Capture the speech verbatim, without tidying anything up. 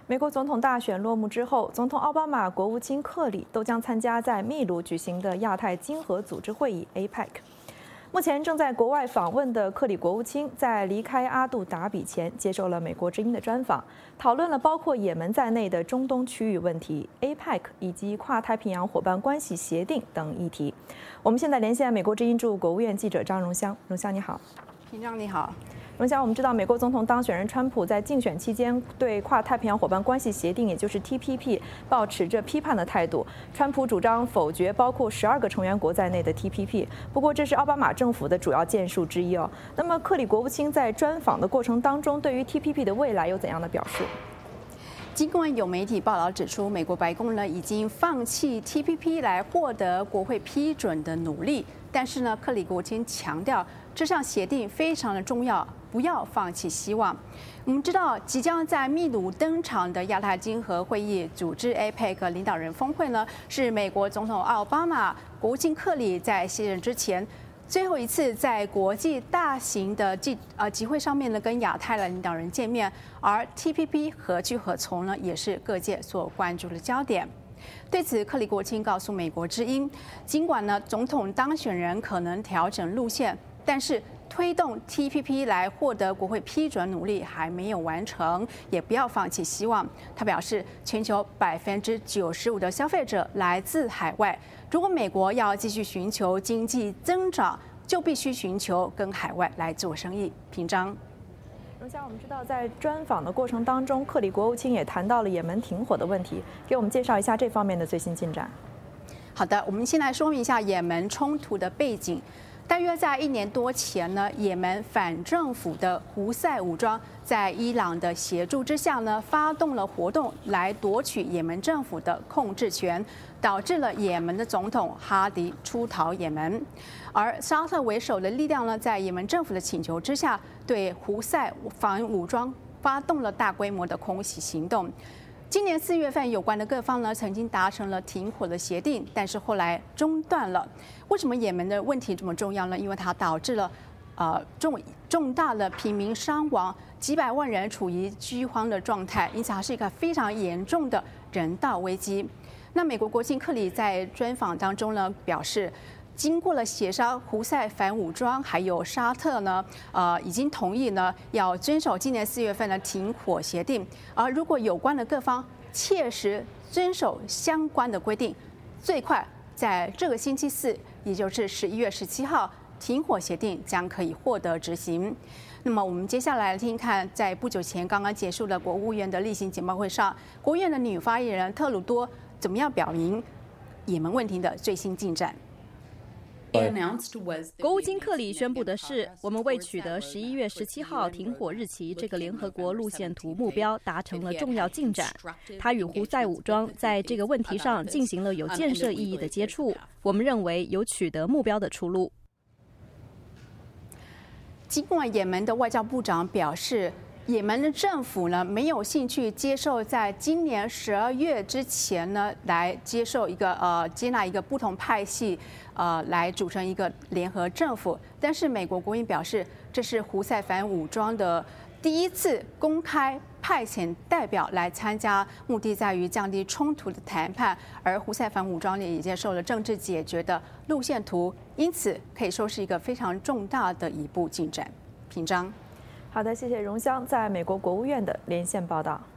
美国总统大选落幕之后，总统奥巴马、国务卿克里都将参加在秘鲁举行的亚太经合组织会议 （A P E C）。目前正在国外访问的克里国务卿，在离开阿杜达比前，接受了美国之音的专访，讨论了包括也门在内的中东区域问题、A P E C 以及跨太平洋伙伴关系协定等议题。我们现在连线美国之音驻国务院记者张荣香，荣香你好。 平章你好。 荣香，我们知道美国总统当选人川普在竞选期间对跨太平洋伙伴关系协定，也就是 T P P 抱持着批判的态度。川普主张否决包括十二个成员国在内的 T P P， 不过这是奥巴马政府的主要建树之一哦。那么克里国务卿在专访的过程当中，对于 T P P 的未来有怎样的表示？ 尽管有媒体报道指出，美国白宫呢已经放弃 T P P 来获得国会批准的努力，但是呢，克里国务卿强调这项协定非常的重要，不要放弃希望。我们知道，即将在秘鲁登场的亚太经合会议组织 A P E C 领导人峰会呢，是美国总统奥巴马、国务卿克里在卸任之前最后一次在国际大型的集呃集会上面呢，跟亚太的领导人见面，而 T P P 何去何从呢，也是各界所关注的焦点。对此，克里国务卿告诉美国之音，尽管呢总统当选人可能调整路线，但是推动 T P P 来获得国会批准努力还没有完成，也不要放弃希望。他表示，全球百分之九十五的消费者来自海外，如果美国要继续寻求经济增长，就必须寻求跟海外来做生意。平章。 荣香，我们知道在专访的过程当中，克里国务卿也谈到了也门停火的问题，给我们介绍一下这方面的最新进展。 好的，我们先来说明一下也门冲突的背景。大约在一年多前呢，也门反政府的胡塞武装在伊朗的协助之下呢，发动了活动来夺取也门政府的控制权，导致了也门的总统哈迪出逃也门。而沙特为首的力量呢，在也门政府的请求之下，对胡塞反武装发动了大规模的空袭行动。今年四月份，有关的各方呢曾经达成了停火的协定，但是后来中断了。为什么也门的问题这么重要呢？因为它导致了呃重重大的平民伤亡，几百万人处于饥荒的状态，因此它是一个非常严重的人道危机。那美国国务卿克里在专访当中呢表示，经过了协商，胡塞反武装还有沙特呢，呃，已经同意呢要遵守今年四月份的停火协定。而如果有关的各方切实遵守相关的规定，最快在这个星期四，也就是十一月十七号，停火协定将可以获得执行。那么我们接下来听听看，在不久前刚刚结束的国务院的例行简报会上，国务院的女发言人特鲁多怎么样表明也门问题的最新进展？ 国务卿克里宣布的是，我们为取得十一月十七号停火日期这个联合国路线图目标达成了重要进展。他与胡塞武装在这个问题上进行了有建设意义的接触，我们认为有取得目标的出路。 尽管也门的外交部长表示，也门的政府呢没有兴趣接受在今年十二月之前呢来接受一个呃接纳一个不同派系呃来组成一个联合政府，但是美国国务院表示，这是胡塞反武装的第一次公开派遣代表来参加，目的在于降低冲突的谈判，而胡塞反武装呢也接受了政治解决的路线图，因此可以说是一个非常重大的一步进展。平章。 好的，谢谢荣香在美国国务院的连线报道。